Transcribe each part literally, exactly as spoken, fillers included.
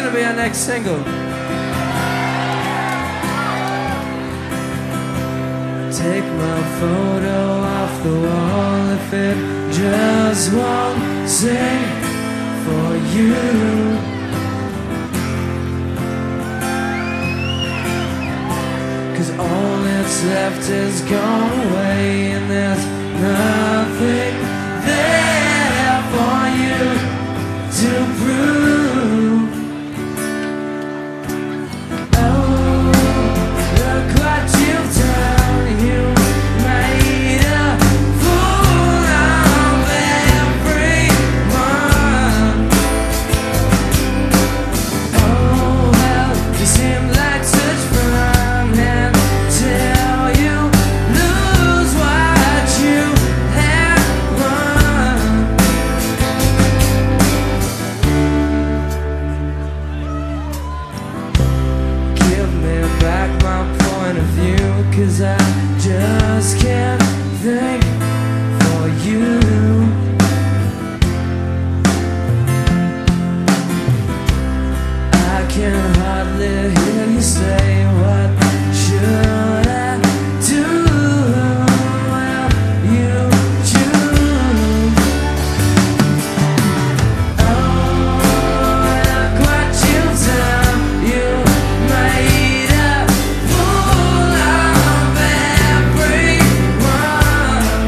gonna be our next single. Take my photo off the wall if it just won't sing for you. Cause all that's left is gone away, and there's nothing there for you to prove. Oh, look what you've done. You made a fool of everyone. Oh, well, you seem like such fun until you lose what you have won. Give me back my point of view, cause I just can't think for you. I can hardly hear you say, what should I do? Well, you choose. Oh, look what you've done. You made a fool of everyone.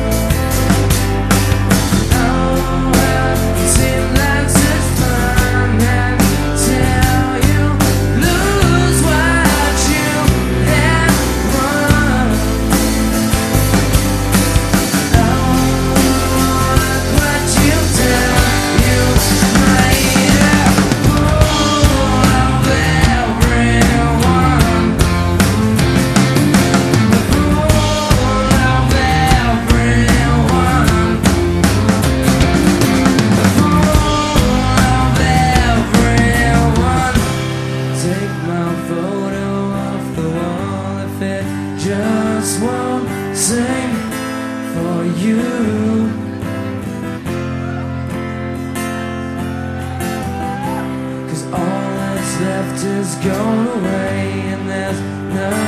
Oh, well, you seem like such fun until you lose what you have won. Oh, look what you've done. You made a fool of everyone. A fool of everyone. A fool of everyone. Take my photo off the wall if it just won't sing for you. Cause all that's left is gone away, and there's nothing